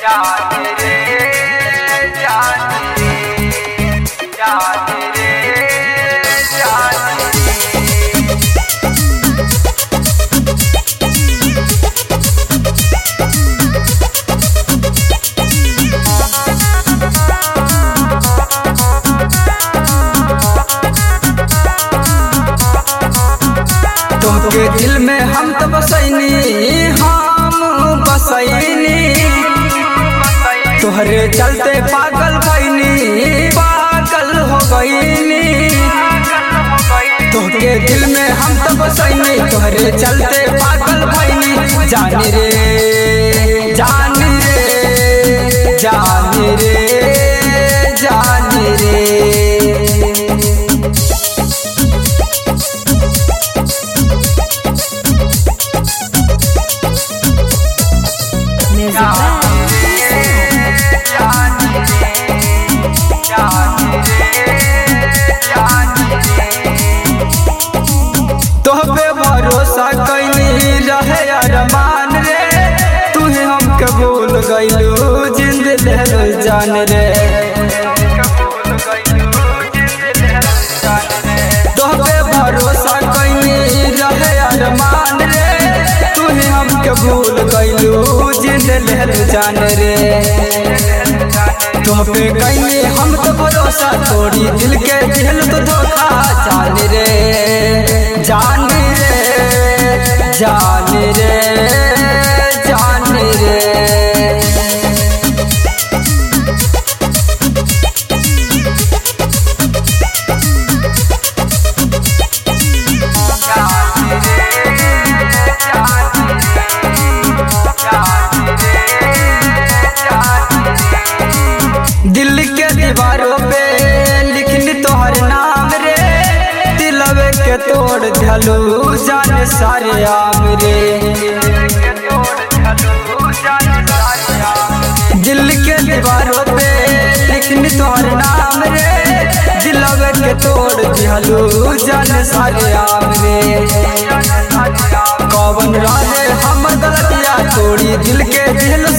तोहके दिल में हम तो बसैनी, हम बसैनी तोहरे चलते पागल भइनी, पागल हो गईनी। तोहके दिल में हम तो बसैनी, तोहरे चलते पागल भइनी। जानी रे जानी रे जानी रे जानी रे तोहपे भरोसा कैनी रहे अरमान रे, तू ही हमके भूल गइलू जिंद ले जान रे। तोहपे भरोसा कैनी रहे अरमान रे, तू ही हमके भूल गइलू जिंद ले जान रे। तोहपे कैनी हम तो भरोसा तोड़ी दिल के दिल तो धोखा। जान रे जान रे जान रे जान रे दिल के दीवारों पे लिखनी तोहर नाम रे, दिलवे के तोड़ धलू जान सारे आम रे। दिल के दीवारों पे लिखनी तोहर नाम रे, दिलवे के तोड़ धलू जान सारे आम रे। कौन रहे हम गलतिया तोड़ी दिल के दिल